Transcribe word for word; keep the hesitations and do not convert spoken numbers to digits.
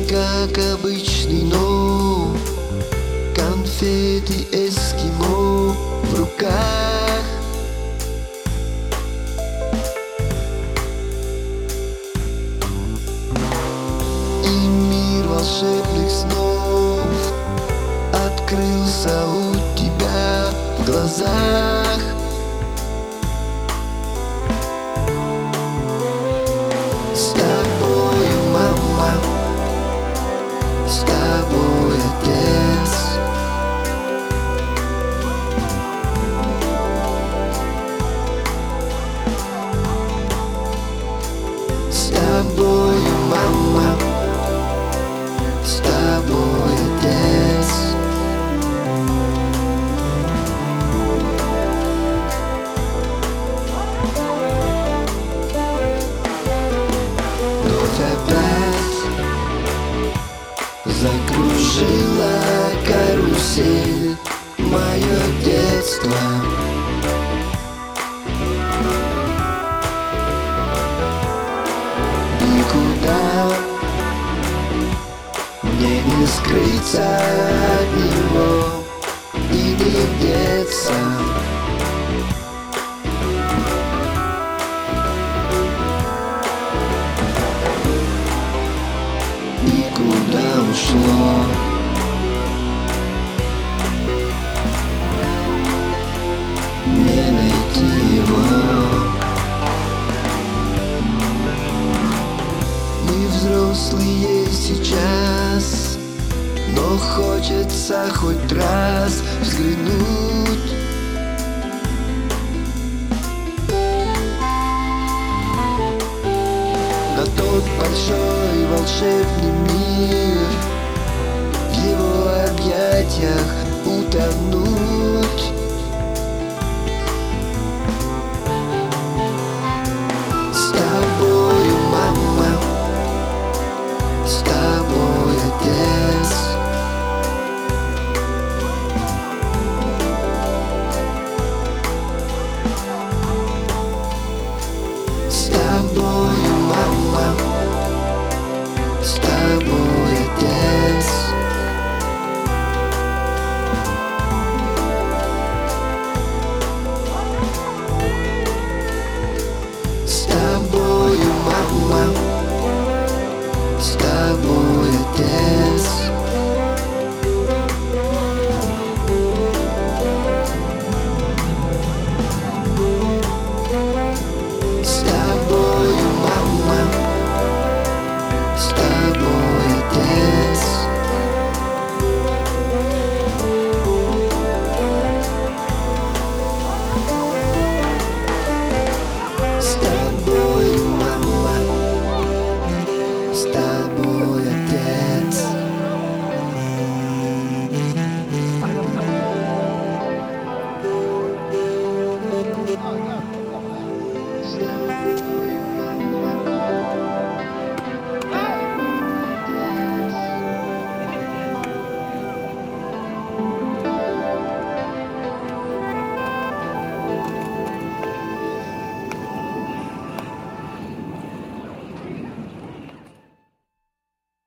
как обычный, но конфеты эскимо в руках. И мир волшебных снов открылся у тебя в глазах. С тобою, мама, с тобой, отец. С тобою, мама, с тобой, отец. Вновь опять закружила карусель мое детство. Никуда мне не скрыться от него и не деться. И куда ушло не найти его. Мы взрослые сейчас, но хочется хоть раз взглянуть на тот большой волшебный мир, в его объятиях утонуть. С тобою, мама, с тобой, отец. С тобою, мама,